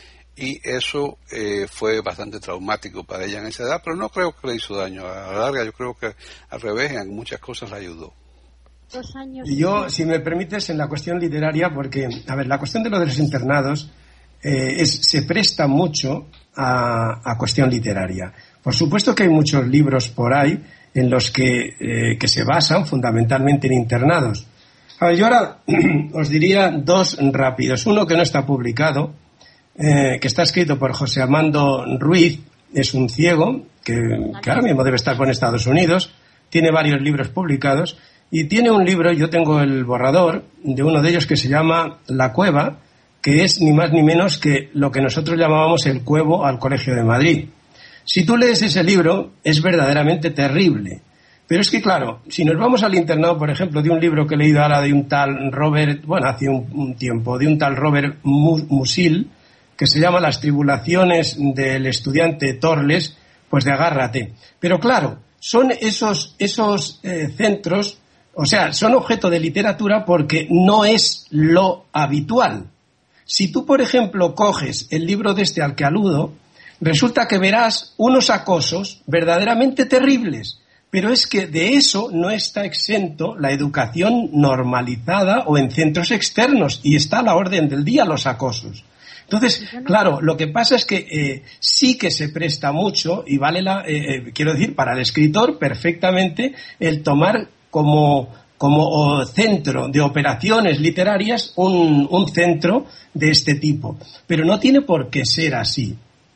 y eso eh, fue bastante traumático para ella en esa edad, pero no creo que le hizo daño. A la larga yo creo que al revés, en muchas cosas le ayudó. Dos años. Y yo, si me permites, en la cuestión literaria, porque, a ver, la cuestión de lo de los internados eh, es, se presta mucho a, a cuestión literaria. Por supuesto que hay muchos libros por ahí en los que, eh, que se basan fundamentalmente en internados. A ver, yo ahora os diría dos rápidos. Uno que no está publicado, eh, que está escrito por José Armando Ruiz, es un ciego, que, que ahora mismo debe estar por Estados Unidos, tiene varios libros publicados, y tiene un libro, yo tengo el borrador, de uno de ellos que se llama La Cueva, que es ni más ni menos que lo que nosotros llamábamos el cuevo al Colegio de Madrid. Si tú lees ese libro, es verdaderamente terrible. Pero es que, claro, si nos vamos al internado, por ejemplo, de un libro que he leído ahora de un tal Robert, bueno, hace un, un tiempo, de un tal Robert Musil, que se llama Las tribulaciones del estudiante Torles, pues de agárrate. Pero claro, son esos, esos eh, centros, o sea, son objeto de literatura porque no es lo habitual. Si tú, por ejemplo, coges el libro de este al que aludo, resulta que verás unos acosos verdaderamente terribles, pero es que de eso no está exento la educación normalizada o en centros externos, y está a la orden del día los acosos. Entonces, claro, lo que pasa es que eh, sí que se presta mucho, y vale la, eh, eh, quiero decir, para el escritor perfectamente el tomar como, como centro de operaciones literarias un, un centro de este tipo. Pero no tiene por qué ser así.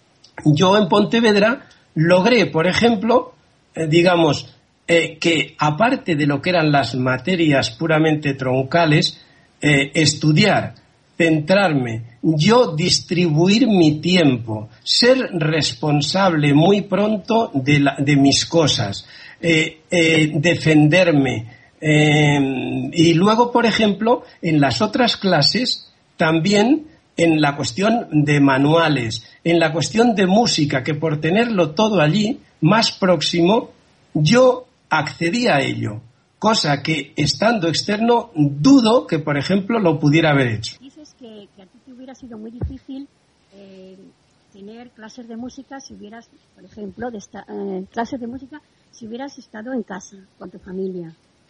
Yo en Pontevedra logré, por ejemplo, eh, digamos, eh, que aparte de lo que eran las materias puramente troncales, eh, estudiar, centrarme, yo distribuir mi tiempo, ser responsable muy pronto de, la, de mis cosas, eh, eh, defenderme. Eh, y luego, por ejemplo, en las otras clases también en la cuestión de manuales, en la cuestión de música, que por tenerlo todo allí, más próximo, yo accedí a ello, cosa que, estando externo, dudo que, por ejemplo, lo pudiera haber hecho. Dices que, que a ti te hubiera sido muy difícil eh, tener clases de música si hubieras, por ejemplo, de esta, eh, clases de música si hubieras estado en casa con tu familia.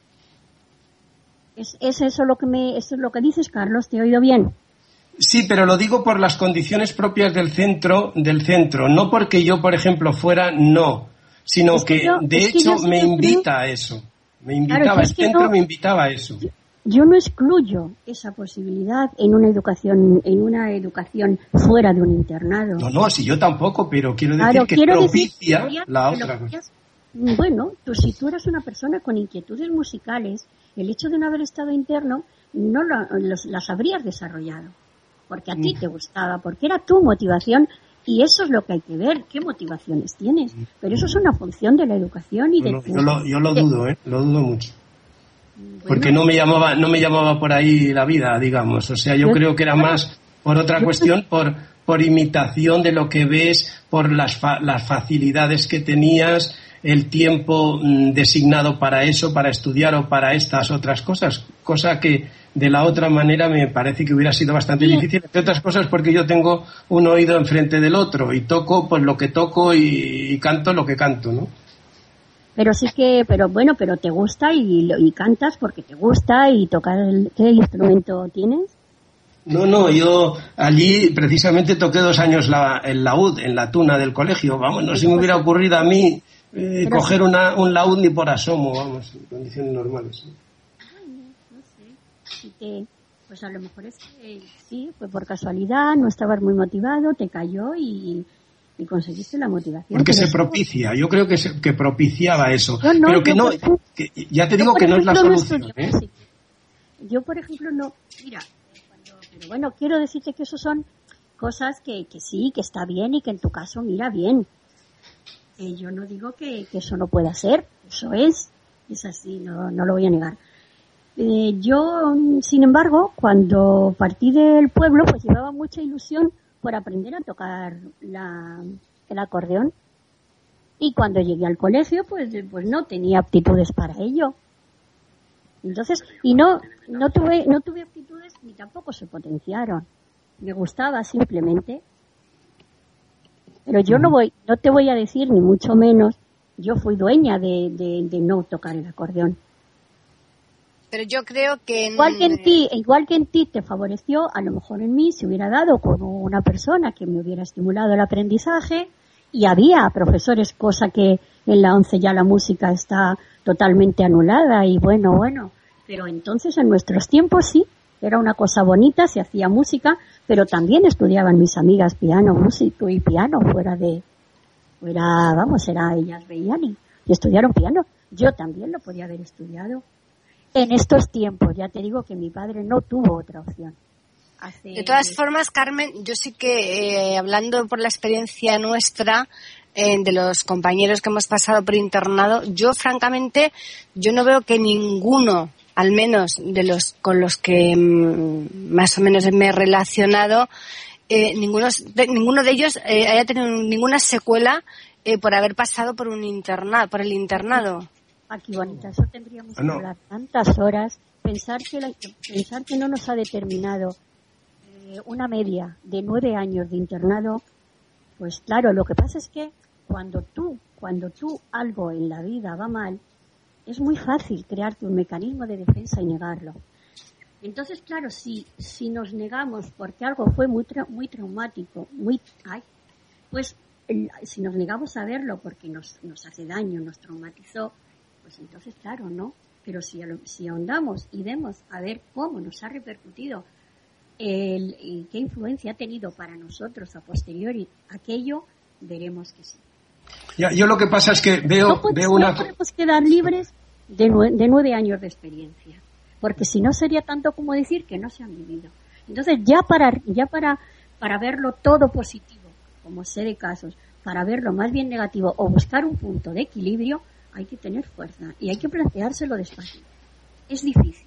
¿Es, es eso lo que me, eso es lo que dices, Carlos? ¿Te he oído bien? Sí, pero lo digo por las condiciones propias del centro, del centro, no porque yo, por ejemplo, fuera, no, sino es que, que yo, de hecho me invita a eso, me invitaba, claro, es el centro no, me invitaba a eso. Yo, yo no excluyo esa posibilidad en una educación, en una educación fuera de un internado. No, no, si yo tampoco, pero quiero decir claro, que quiero propicia decir, la otra cosa. Bueno, tú, si tú eres una persona con inquietudes musicales, el hecho de no haber estado interno no lo, los, las habrías desarrollado. Porque a ti te gustaba, porque era tu motivación Y eso es lo que hay que ver, qué motivaciones tienes. Pero eso es una función de la educación y de... No, tu, yo, lo, yo lo de, dudo, ¿eh? Lo dudo mucho. Bueno, porque no me llamaba no me llamaba por ahí la vida, digamos. O sea, yo, yo creo que era más por otra yo, cuestión, por por imitación de lo que ves, por las, fa, las facilidades que tenías, el tiempo mmm, designado para eso, para estudiar o para estas otras cosas. Cosa que de la otra manera me parece que hubiera sido bastante sí. difícil. Entre otras cosas porque yo tengo un oído enfrente del otro y toco pues lo que toco y, y canto lo que canto, ¿no? Pero sí que, pero bueno, pero te gusta y, y cantas porque te gusta y tocar el, ¿qué instrumento tienes? No, no, yo allí precisamente toqué dos años la, el laúd en la tuna del colegio, vamos, no se me hubiera ocurrido a mí eh, coger una, un laúd ni por asomo, vamos, en condiciones normales. Bueno, no sé, si te, pues a lo mejor es que sí, fue por casualidad, no estabas muy motivado, te cayó y... y conseguiste la motivación. Porque se propicia, yo creo que se, que propiciaba eso. Yo no, pero que no, por, que, ya te digo que no es la solución. No ¿eh? Yo, por ejemplo, no, mira, cuando, pero bueno, quiero decirte que eso son cosas que, que sí, que está bien y que en tu caso, mira, bien. Eh, yo no digo que, que eso no pueda ser, eso es, es así, no, no lo voy a negar. Eh, yo, sin embargo, cuando partí del pueblo, pues llevaba mucha ilusión por aprender a tocar la, el acordeón, y cuando llegué al colegio pues pues no tenía aptitudes para ello. Entonces, y no no tuve no tuve aptitudes ni tampoco se potenciaron. Me gustaba simplemente. Pero yo no voy no te voy a decir ni mucho menos, yo fui dueña de de, de no tocar el acordeón. Pero yo creo que... En... Igual que en ti, igual que en ti te favoreció, a lo mejor en mí se hubiera dado con una persona que me hubiera estimulado el aprendizaje, y había profesores, cosa que en la once ya la música está totalmente anulada, y bueno, bueno, pero entonces en nuestros tiempos sí, era una cosa bonita, se hacía música, pero también estudiaban mis amigas piano, músico y piano, fuera de, fuera, vamos, era, ellas veían y, y estudiaron piano. Yo también lo podía haber estudiado. En estos tiempos, ya te digo que mi padre no tuvo otra opción. Hace... De todas formas, Carmen, yo sí que, eh, hablando por la experiencia nuestra, eh, de los compañeros que hemos pasado por internado, yo francamente, yo no veo que ninguno, al menos de los con los que mmm, más o menos me he relacionado, eh, ninguno, de, ninguno de ellos eh, haya tenido ninguna secuela eh, por haber pasado por un internado, por el internado. Aquí, bonita, eso tendríamos que no. hablar tantas horas. Pensar que, la, pensar que no nos ha determinado eh, una media de nueve años de internado, pues claro, lo que pasa es que cuando tú, cuando tú algo en la vida va mal, es muy fácil crearte un mecanismo de defensa y negarlo. Entonces, claro, si si nos negamos porque algo fue muy tra- muy traumático, muy, ay, pues el, si nos negamos a verlo porque nos nos hace daño, nos traumatizó, pues entonces, claro, ¿no? Pero si, si ahondamos y vemos a ver cómo nos ha repercutido, el, el, qué influencia ha tenido para nosotros a posteriori aquello, veremos que sí. Ya, yo lo que pasa es que veo, no, pues, veo una... No podemos quedar libres de, nue- de nueve años de experiencia, porque si no sería tanto como decir que no se han vivido. Entonces, ya para ya para para verlo todo positivo, como sé de casos, para verlo más bien negativo o buscar un punto de equilibrio, hay que tener fuerza y hay que planteárselo despacio. Es difícil.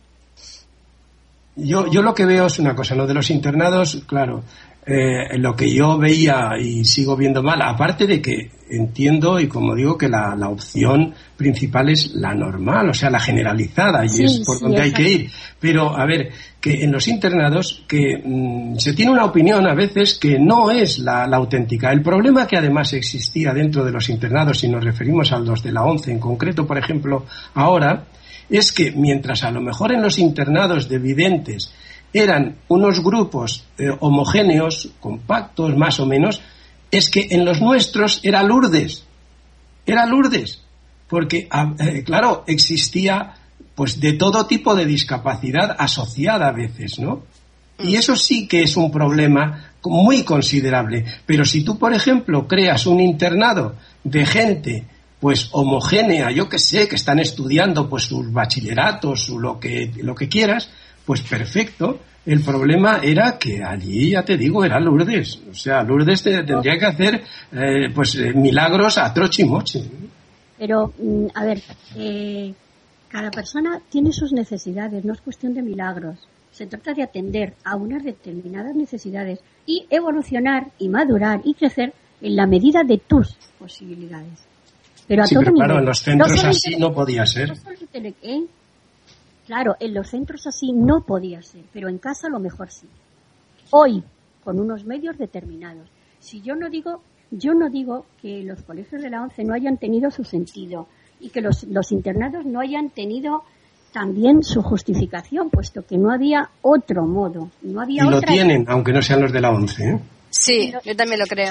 Yo, yo lo que veo es una cosa, lo de los internados, claro, eh, lo que yo veía y sigo viendo mal, aparte de que entiendo y como digo que la, la opción principal es la normal, o sea, la generalizada, y sí, es por sí, donde hay que ir. Pero, a ver, que en los internados que mmm, se tiene una opinión a veces que no es la, la auténtica. El problema que además existía dentro de los internados, si nos referimos a los de la once en concreto, por ejemplo, ahora, es que mientras a lo mejor en los internados de videntes eran unos grupos eh, homogéneos, compactos más o menos, es que en los nuestros era Lourdes, era Lourdes, porque eh, claro, existía pues de todo tipo de discapacidad asociada a veces, ¿no? Y eso sí que es un problema muy considerable. Pero si tú, por ejemplo, creas un internado de gente pues homogénea, yo que sé, que están estudiando pues sus bachilleratos o lo que lo que quieras, pues perfecto. El problema era que allí, ya te digo, era Lourdes. O sea, Lourdes te, tendría que hacer eh, pues eh, milagros a troche y moche. Pero, a ver, eh, cada persona tiene sus necesidades, no es cuestión de milagros. Se trata de atender a unas determinadas necesidades y evolucionar y madurar y crecer en la medida de tus posibilidades. Pero a sí, todo pero claro, nivel. en los centros no así no podía ser. No solo intele- ¿eh? Claro, en los centros así no podía ser, pero en casa a lo mejor sí. Hoy, con unos medios determinados. Si yo no digo, yo no digo que los colegios de la ONCE no hayan tenido su sentido y que los, los internados no hayan tenido también su justificación, puesto que no había otro modo, no había y lo otra... tienen, aunque no sean los de la ONCE, ¿eh? Sí, yo también lo creo.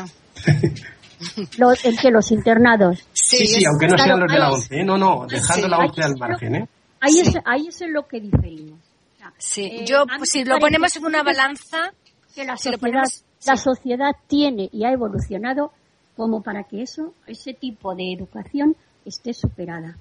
Los, el que los internados. Sí, sí, sí aunque no claro, sean los de la ahí- ONCE, ¿eh? No, no, dejando sí, la ahí ONCE es al lo- margen, ¿eh? Ahí, Sí. es, ahí es en lo que diferimos. O sea, Sí, eh, yo, a mí si me lo parece ponemos en una balanza, que la si lo sociedad, ponemos- la sí. sociedad tiene y ha evolucionado como para que eso, ese tipo de educación esté superada.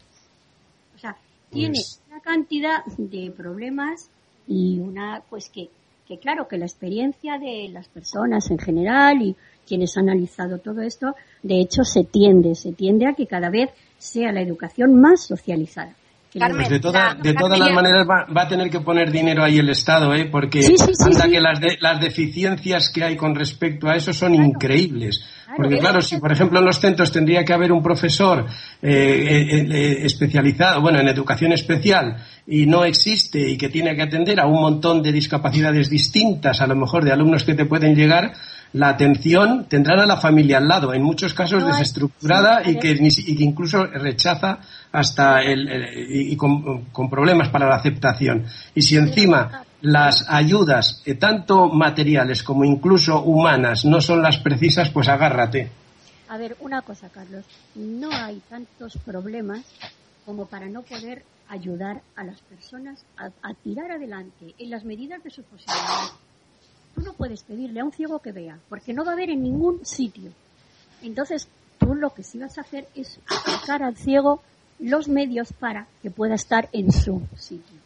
O sea, tiene Pues- una cantidad de problemas y una, pues que, que claro, que la experiencia de las personas en general y quienes han analizado todo esto, de hecho se tiende, se tiende a que cada vez sea la educación más socializada. Que la- Carmen, Pues de, toda- la- de todas las Carmen, maneras va, va a tener que poner dinero ahí el Estado, ¿eh? Porque Sí, sí, sí, anda sí. que las, de- las deficiencias que hay con respecto a eso son increíbles. Claro, Porque pero- claro, si por ejemplo en los centros tendría que haber un profesor eh, eh, eh, especializado, bueno, en educación especial, y no existe y que tiene que atender a un montón de discapacidades distintas, a lo mejor de alumnos que te pueden llegar, la atención tendrán a la familia al lado, en muchos casos No, desestructurada sí, a y que, ni si- y que incluso rechaza hasta el, el- y y con, con problemas para la aceptación. Y si encima las ayudas, eh, tanto materiales como incluso humanas, no son las precisas, pues agárrate. A ver, una cosa, Carlos. No hay tantos problemas como para no poder ayudar a las personas a, a tirar adelante en las medidas de sus posibilidades. Tú no puedes pedirle a un ciego que vea, porque no va a ver en ningún sitio. Entonces, tú lo que sí vas a hacer es acercar al ciego los medios para que pueda estar en su sitio.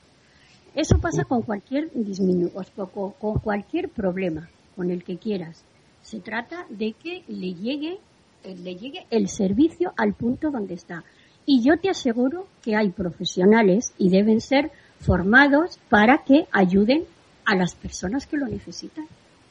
Eso pasa con cualquier disminu con, con cualquier problema, con el que quieras. Se trata de que le llegue, eh, le llegue el servicio al punto donde está. Y yo te aseguro que hay profesionales y deben ser formados para que ayuden a las personas que lo necesitan.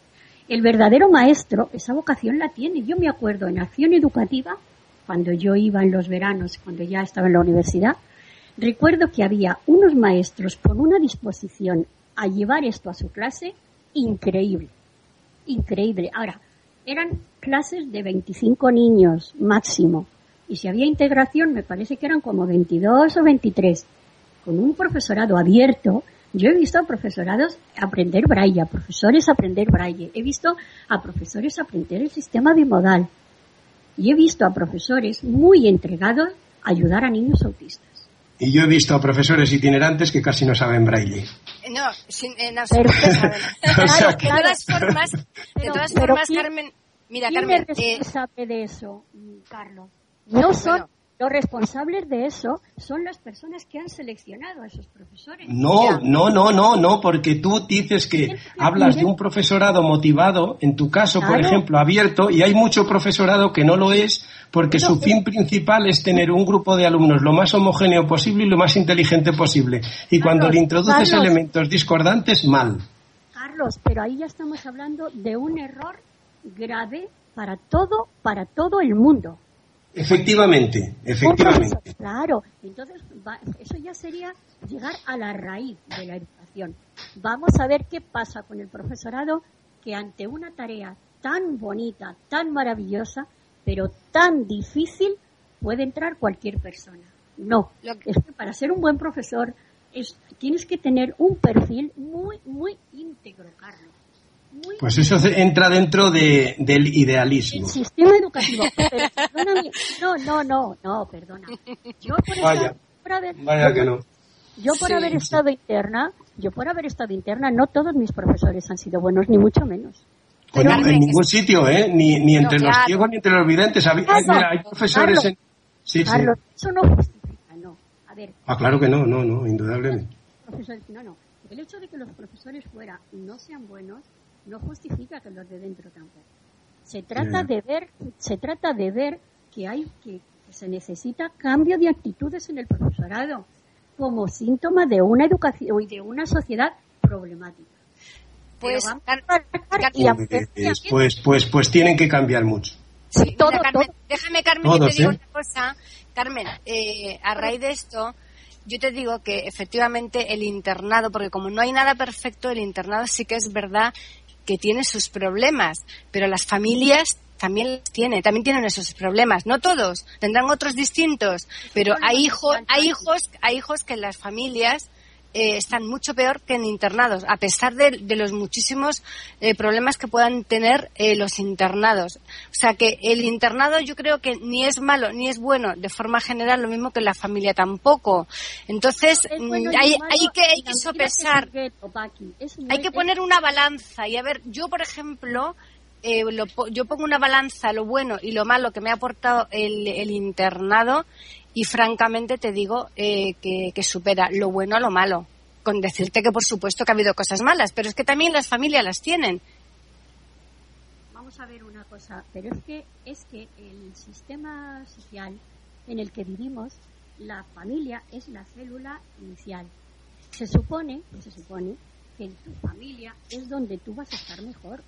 El verdadero maestro, esa vocación la tiene. Yo me acuerdo en Acción Educativa, cuando yo iba en los veranos, cuando ya estaba en la universidad, recuerdo que había unos maestros con una disposición a llevar esto a su clase increíble. Increíble. Ahora, eran clases de veinticinco niños máximo. Y si había integración, me parece que eran como veintidós o veintitrés. Con un profesorado abierto. Yo he visto a profesorados aprender braille, a profesores aprender braille. He visto a profesores aprender el sistema bimodal. Y he visto a profesores muy entregados a ayudar a niños autistas. Y yo he visto a profesores itinerantes que casi no saben braille. No, sin, en absoluto. Perfecto. O sea, De todas formas, de Pero- todas pero formas, ¿quién- Carmen, mira, ¿Quién Carmen, es eh, responsable de eso, Carlos? No son Bueno. los responsables de eso, son las personas que han seleccionado a esos profesores. No, no, no, no, no, porque tú dices que hablas de un profesorado motivado, en tu caso, por Claro. ejemplo, abierto, y hay mucho profesorado que no lo es, porque No, su es- fin principal es tener un grupo de alumnos lo más homogéneo posible y lo más inteligente posible. Y cuando Carlos, le introduces Carlos. elementos discordantes, mal. Carlos, pero ahí ya estamos hablando de un error grave para todo, para todo el mundo. Efectivamente, Un efectivamente. profesor, claro, entonces va- eso ya sería llegar a la raíz de la educación. Vamos a ver qué pasa con el profesorado que ante una tarea tan bonita, tan maravillosa, pero tan difícil, puede entrar cualquier persona. No, Lo que- es que para ser un buen profesor es, tienes que tener un perfil muy, muy íntegro, Carlos. Muy Pues eso se- entra dentro de, del idealismo. el sistema educativo. Pero, perdóname, no, no, no, no, perdona. Yo por, Vaya, estar- por haber, Vaya que no. yo por Sí, haber sí. estado interna, yo por haber estado interna, no todos mis profesores han sido buenos, ni mucho menos. Bueno, Carmen, en que ningún sitio, ¿eh? Ni, ni entre No, los claro. ciegos ni entre los videntes. Hay, Carlos, mira, hay profesores en... Sí, sí. Carlos, eso no justifica, no. A ver, Ah, claro que no, no, no, indudablemente. profesores, no, no. El hecho de que los profesores fuera no sean buenos no justifica que los de dentro tampoco. Se trata de ver, se trata de ver que hay que, que se necesita cambio de actitudes en el profesorado como síntoma de una educación y de una sociedad problemática. Pues, Car- pues, pues, pues, pues tienen que cambiar mucho. Sí, todo, mira, Carmen, todo. déjame, Carmen, Todos, que te digo ¿eh? una cosa. Carmen, eh, a raíz de esto, yo te digo que efectivamente el internado, porque como no hay nada perfecto, el internado sí que es verdad que tiene sus problemas, pero las familias también los tienen, también tienen esos problemas. No todos, tendrán otros distintos, pero hay hijos, hay hijos, hay hijos que en las familias Eh, están mucho peor que en internados, a pesar de, de los muchísimos eh, problemas que puedan tener eh, los internados. O sea que el internado yo creo que ni es malo ni es bueno de forma general, lo mismo que la familia tampoco. Entonces Es bueno, hay, es malo, hay que hay la que mentira sopesar, es un gueto, Paqui. Es un hay que gueto. poner una balanza y a ver, yo por ejemplo eh, lo, yo pongo una balanza lo bueno y lo malo que me ha aportado el, el internado. Y francamente te digo eh, que, que supera lo bueno a lo malo. Con decirte que por supuesto que ha habido cosas malas, pero es que también las familias las tienen. Vamos a ver una cosa, pero es que es que el sistema social en el que vivimos, la familia es la célula inicial. Se supone, se supone que en tu familia es donde tú vas a estar mejor.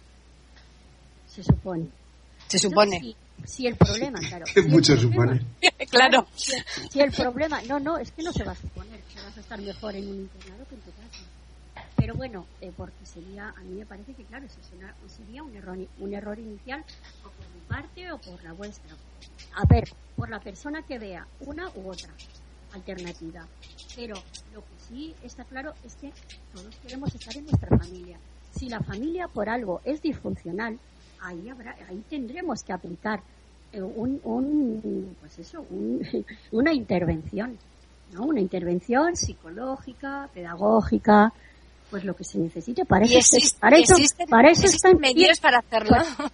Se supone. Se supone. Entonces, si, si el problema, claro. Que si mucho el problema- supone. Claro. Si, si el problema, no, no, es que no se va a suponer que vas a estar mejor en un internado que en tu casa. Pero bueno, eh, porque sería, a mí me parece que claro, eso sería, sería un error, un error inicial, o por mi parte o por la vuestra. A ver, por la persona que vea una u otra alternativa. Pero lo que sí está claro es que todos queremos estar en nuestra familia. Si la familia por algo es disfuncional, ahí habrá, ahí tendremos que aplicar eh, un, un, pues eso, un, una intervención, ¿no? Una intervención psicológica, pedagógica, pues lo que se necesite. Para Y eso, existe- para eso, existen, para eso existen están medios para hacerlo.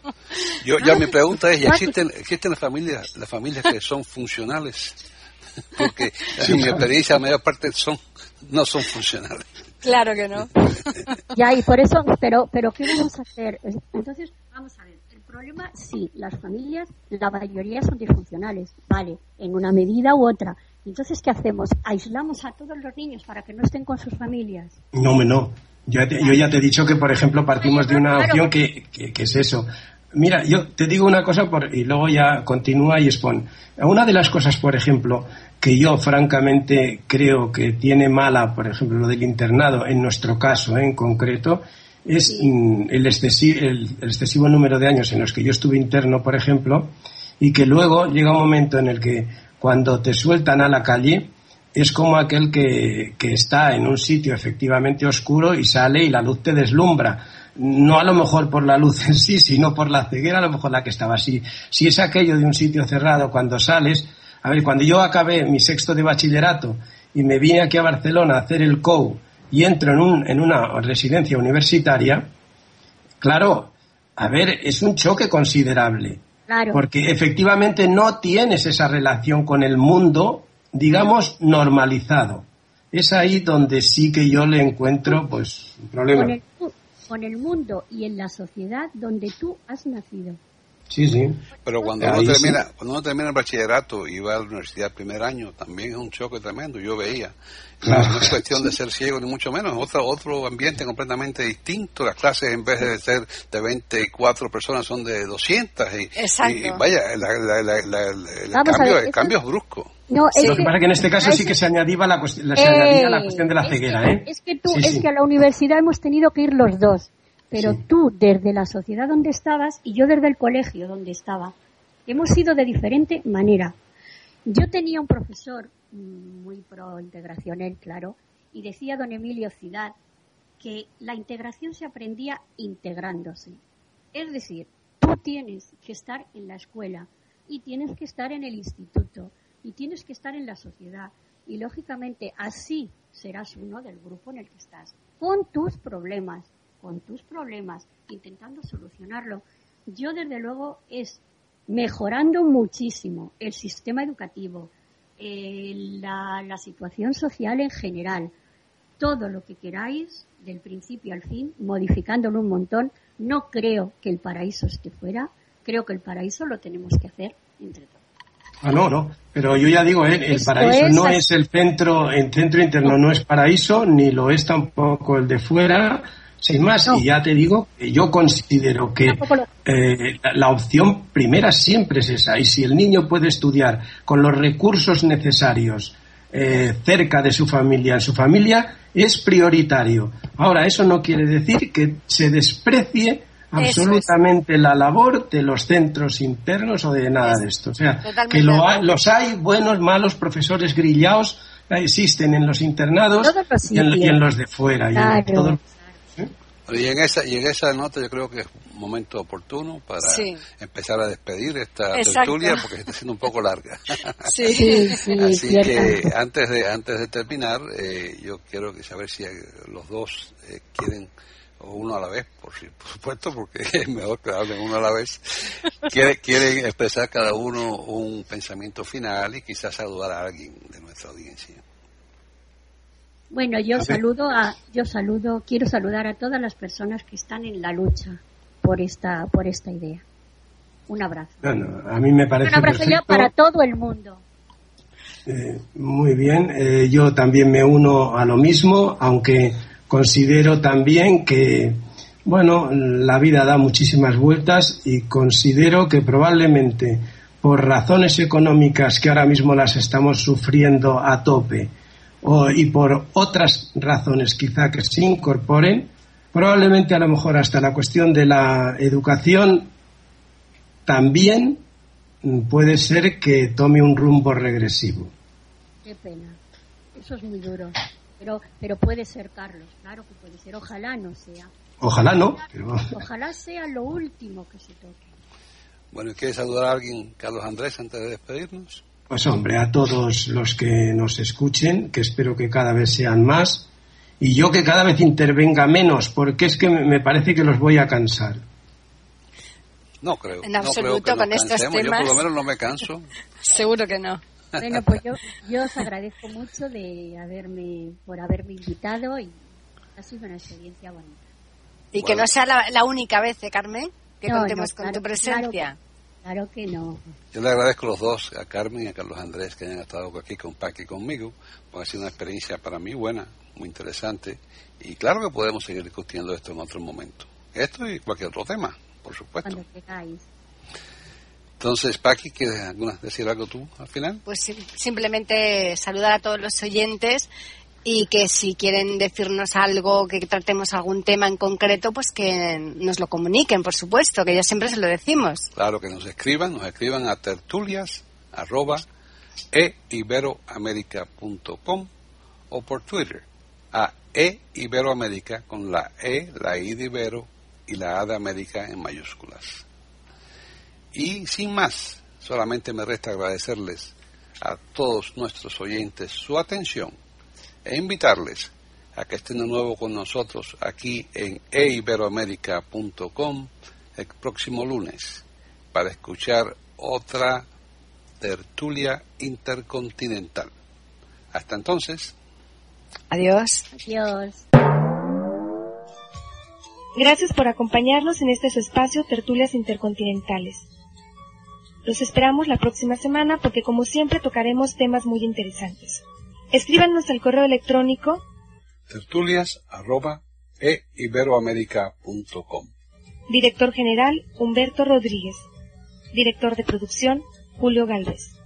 Yo, ya mi pregunta es, ¿ya existen, existen las familias, las familias que son funcionales? Porque en mi experiencia la mayor parte son, no son funcionales. Claro que no. Ya, y por eso, pero, pero ¿qué vamos a hacer? Entonces, vamos a ver, el problema, sí, las familias, la mayoría son disfuncionales, vale, en una medida u otra. Entonces, ¿qué hacemos? ¿Aislamos a todos los niños para que no estén con sus familias? No, me no. Yo, te- yo ya te he dicho que, por ejemplo, partimos de una opción que, que, que es eso. Mira, yo te digo una cosa por, y luego ya continúa y expone. Una de las cosas, por ejemplo, que yo francamente creo que tiene mala, por ejemplo, lo del internado, en nuestro caso, ¿eh? En concreto, es mm, el, excesi- el, el excesivo número de años en los que yo estuve interno, por ejemplo, y que luego llega un momento en el que cuando te sueltan a la calle es como aquel que, que está en un sitio efectivamente oscuro y sale y la luz te deslumbra. No a lo mejor por la luz en sí, sino por la ceguera, a lo mejor la que estaba así. Si es aquello de un sitio cerrado, cuando sales... A ver, cuando yo acabé mi sexto de bachillerato y me vine aquí a Barcelona a hacer el C O U y entro en, un, en una residencia universitaria, claro, a ver, es un choque considerable. Claro. Porque efectivamente no tienes esa relación con el mundo, digamos, normalizado. Es ahí donde sí que yo le encuentro, pues, un problema. Con el, con el mundo y en la sociedad donde tú has nacido. Sí, sí. Pero cuando Ahí uno sí. termina, cuando uno termina el bachillerato y va a la universidad el primer año, también es un choque tremendo. Yo veía. Claro. No es cuestión de ser ciego ni mucho menos, otro otro ambiente completamente distinto. Las clases en vez de ser de veinticuatro personas son de doscientas y, Exacto. y vaya, la, la, la, la- el, Vamos a cambio, ver, el eso- cambio es brusco. No, es Lo que pasa es que en este caso sí que se añadía la, cuest- se añadía la cuestión de la es ceguera, que, ¿eh? Es que tú, Sí, es sí. que a la universidad hemos tenido que ir los dos. Pero Sí. tú, desde la sociedad donde estabas y yo desde el colegio donde estaba, hemos ido de diferente manera. Yo tenía un profesor mm, muy pro integración, él, claro, y decía don Emilio Cidad que la integración se aprendía integrándose. Es decir, tú tienes que estar en la escuela y tienes que estar en el instituto y tienes que estar en la sociedad y lógicamente así serás uno del grupo en el que estás, con tus problemas, con tus problemas, intentando solucionarlo. Yo desde luego es mejorando muchísimo el sistema educativo, eh, la, la situación social en general, todo lo que queráis, del principio al fin, modificándolo un montón. No creo que el paraíso esté fuera, creo que el paraíso lo tenemos que hacer entre todos. Ah, no, no, pero yo ya digo, ¿eh? el Esto paraíso es no así. es el centro, el centro interno no es paraíso, ni lo es tampoco el de fuera, sin más, No. y ya te digo, yo considero que Tampoco lo- eh, la, la opción primera siempre es esa, y si el niño puede estudiar con los recursos necesarios eh, cerca de su familia, en su familia, es prioritario. Ahora, eso no quiere decir que se desprecie absolutamente la labor de los centros internos o de nada Eso. de esto. O sea, Totalmente que lo de ha- acuerdo. los hay, buenos, malos, profesores grillaos, eh, existen en los internados Todos los y en, sitios. y en los de fuera. y en Claro. todo- Y en esa y en esa nota yo creo que es un momento oportuno para Sí. empezar a despedir esta Exacto. tertulia porque se está haciendo un poco larga. Sí. Sí, sí, Así cierto. que antes de antes de terminar, eh, yo quiero que saber si eh, los dos eh, quieren, o uno a la vez, por, si- por supuesto, porque es mejor que hablen uno a la vez, quiere- quieren expresar cada uno un pensamiento final y quizás saludar a alguien de nuestra audiencia. Bueno, yo saludo a, yo saludo, quiero saludar a todas las personas que están en la lucha por esta, por esta idea. Un abrazo. No, no, a mí me parece Un abrazo ya perfecto. para todo el mundo. Eh, muy bien, eh, yo también me uno a lo mismo, aunque considero también que, bueno, la vida da muchísimas vueltas y considero que probablemente por razones económicas que ahora mismo las estamos sufriendo a tope o, y por otras razones quizá que se incorporen, probablemente a lo mejor hasta la cuestión de la educación también mm, puede ser que tome un rumbo regresivo. Qué pena. Eso es muy duro. Pero, pero puede ser, Carlos. Claro que puede ser. Ojalá no sea. Ojalá no, pero Ojalá sea lo último que se toque. Bueno, ¿quieres saludar a alguien, Carlos Andrés, antes de despedirnos? pues hombre, a todos los que nos escuchen, que espero que cada vez sean más, y yo que cada vez intervenga menos, porque es que me me parece que los voy a cansar. No creo. En no absoluto, creo que con nos estos cansemos. Yo temas. por lo menos no me canso. Seguro que no. Bueno, pues yo, yo os agradezco mucho de haberme, por haberme invitado y ha sido una experiencia bonita. Y que Bueno. no sea la, la única vez, ¿eh, Carmen? Que No, contemos no, con claro, tu presencia. Claro que no. Yo le agradezco a los dos, a Carmen y a Carlos Andrés, que hayan estado aquí con Paqui y conmigo, porque ha sido una experiencia para mí buena, muy interesante, y claro que podemos seguir discutiendo esto en otro momento. Esto y cualquier otro tema, por supuesto. Cuando queráis. Entonces, Paqui, ¿quieres alguna- decir algo tú al final? Pues sim- simplemente saludar a todos los oyentes y que si quieren decirnos algo, que tratemos algún tema en concreto, pues que nos lo comuniquen, por supuesto, que ya siempre se lo decimos. Claro, que nos escriban, nos escriban a tertulias arroba e iberoamerica punto com o por Twitter a eiberoamerica con la E, la I de Ibero y la A de América en mayúsculas. Y sin más, solamente me resta agradecerles a todos nuestros oyentes su atención e invitarles a que estén de nuevo con nosotros aquí en e iberoamerica punto com el próximo lunes para escuchar otra tertulia intercontinental. Hasta entonces. Adiós. Adiós. Gracias por acompañarnos en este su espacio Tertulias Intercontinentales. Los esperamos la próxima semana porque como siempre tocaremos temas muy interesantes. Escríbanos al correo electrónico tertulias arroba e iberoamerica punto com. Director General Humberto Rodríguez. Director de Producción Julio Galvez.